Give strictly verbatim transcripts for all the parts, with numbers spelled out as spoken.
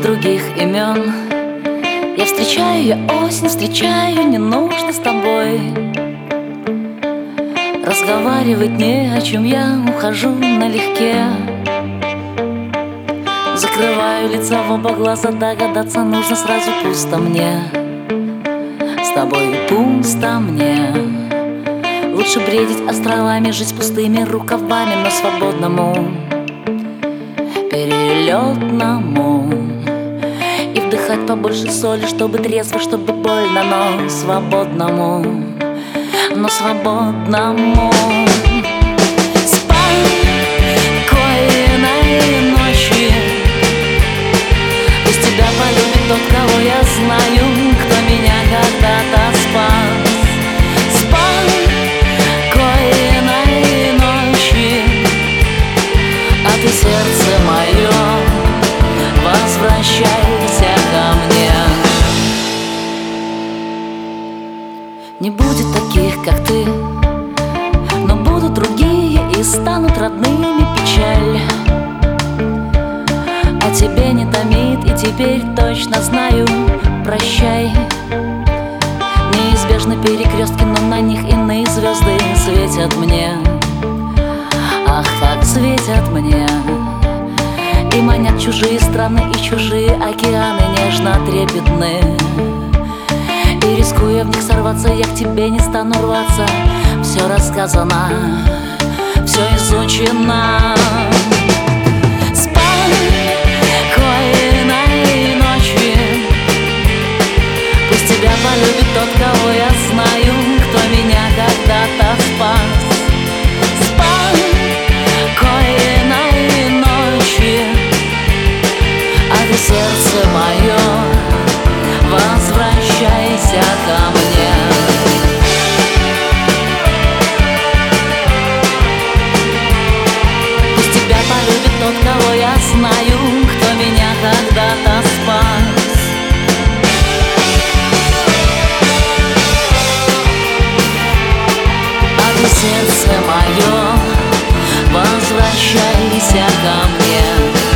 других имен. Я встречаю, я осень встречаю, не нужно с тобой разговаривать не о чем, я ухожу налегке. Закрываю лицо в оба глаза, догадаться нужно сразу пусто мне. С тобой пусто мне. Лучше бредить островами, жить пустыми рукавами, но свободному, перелетному. И вдыхать побольше соли, чтобы трезво, чтобы больно, но свободному, но свободному. Спокойной ночи. Пусть тебя полюбит тот, кого я знаю, кто меня когда-то спас. Спокойной ночи. А ты, сердце мое, возвращайся ко мне. Не будет таких, как ты, но будут другие и станут родными печаль. А тебе не томит, и теперь точно знаю, прощай. Неизбежны перекрестки, но на них иные звезды светят мне. Ах, как светят мне. И манят чужие страны и чужие океаны нежно трепетны. И рискуя в них сорваться, я к тебе не стану рваться. Все рассказано, все изучено. Спокойной ночи. Пусть тебя полюбит тот, кого я знаю, кто меня когда-то спас. Спокойной ночи. А ты, сердце мое, возвращайся ко мне. Пусть тебя полюбит тот, кого я знаю, кто меня когда-то спас. А ты, сердце мое, возвращайся ко мне.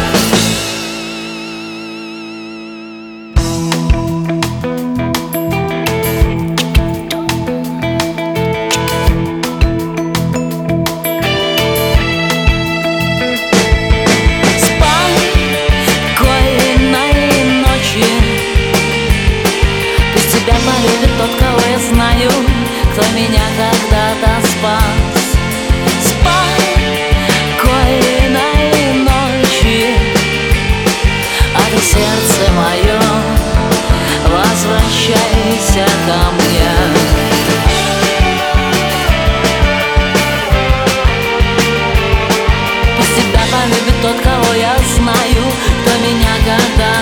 Полюбит тот, кого я знаю, кто меня когда-то спас. Спокойной ночи. А ты, сердце мое, возвращайся ко мне. Пусть тебя полюбит тот, кого я знаю, кто меня когда-то